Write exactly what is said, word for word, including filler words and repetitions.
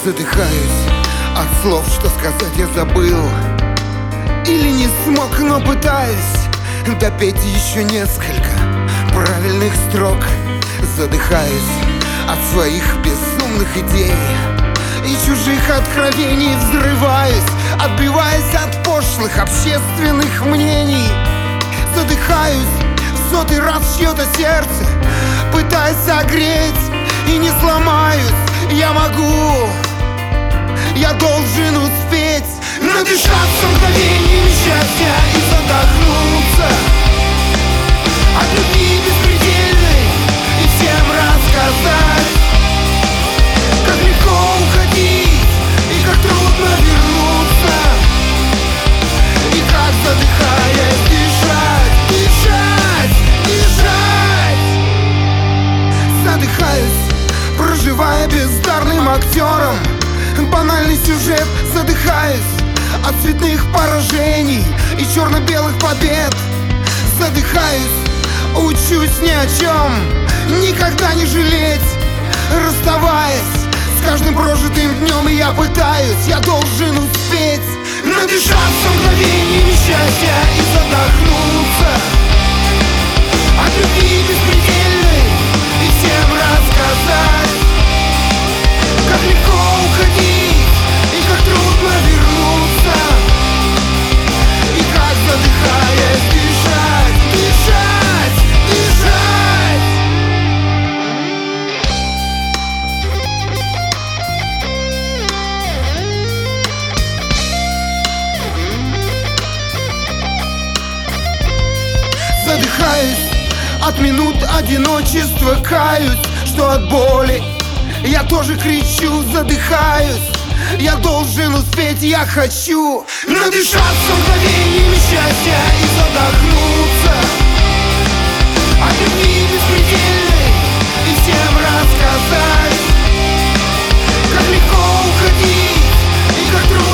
Задыхаюсь от слов, что сказать я забыл. Или не смог, но пытаюсь допеть еще несколько правильных строк. Задыхаюсь от своих безумных идей и чужих откровений. Взрываюсь, отбиваясь от пошлых общественных мнений. Задыхаюсь в сотый раз в чье-то сердце, пытаясь согреть, и не сломаюсь. Я могу, я должен успеть надышаться мгновением счастья и задохнуться от любви беспредельной и всем рассказать, как легко уходить и как трудно вернуться, и как, задыхаясь, дышать, дышать, дышать. Задыхаюсь, проживая бездарным актером банальный сюжет. Задыхаюсь от цветных поражений и черно-белых побед. Задыхаюсь, учусь ни о чем никогда не жалеть, расставаясь с каждым прожитым днем. И я пытаюсь, я должен успеть надышаться мгновением счастья и задохнуться от любви беспредельной и всем рассказать, как легко уходить и как трудно вернуться, и как, задыхаясь, дышать, дышать, дышать. Задыхаюсь от минут одиночества, каюсь, что от боли я тоже кричу. Задыхаюсь, я должен успеть, я хочу надышаться мгновением счастья и задохнуться от любви беспредельной и всем рассказать, как легко уходить и как трудно